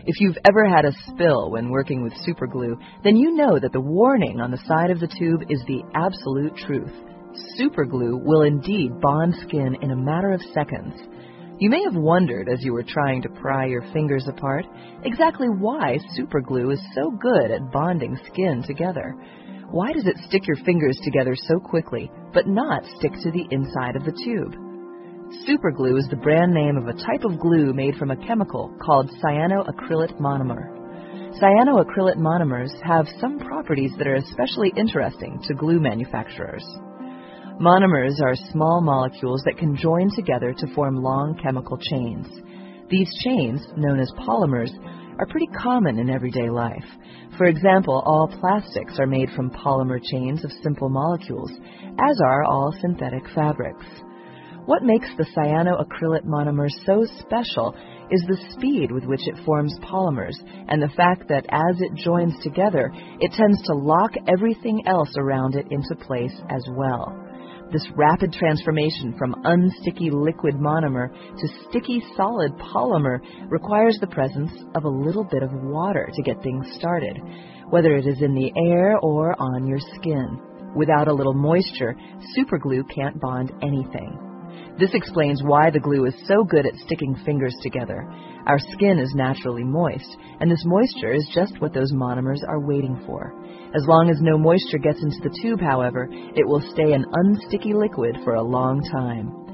If you've ever had a spill when working with superglue, then you know that the warning on the side of the tube is the absolute truth. Superglue will indeed bond skin in a matter of seconds. You may have wondered as you were trying to pry your fingers apart exactly why superglue is so good at bonding skin together. Why does it stick your fingers together so quickly, but not stick to the inside of the tube? Superglue is the brand name of a type of glue made from a chemical called cyanoacrylate monomer. Cyanoacrylate monomers have some properties that are especially interesting to glue manufacturers. Monomers are small molecules that can join together to form long chemical chains. These chains, known as polymers, are pretty common in everyday life. For example, all plastics are made from polymer chains of simple molecules, as are all synthetic fabrics. What makes the cyanoacrylate monomer so special is the speed with which it forms polymers and the fact that as it joins together, it tends to lock everything else around it into place as well. This rapid transformation from unsticky liquid monomer to sticky solid polymer requires the presence of a little bit of water to get things started, whether it is in the air or on your skin. Without a little moisture, superglue can't bond anything. This explains why the glue is so good at sticking fingers together. Our skin is naturally moist, and this moisture is just what those monomers are waiting for. As long as no moisture gets into the tube, however, it will stay an unsticky liquid for a long time.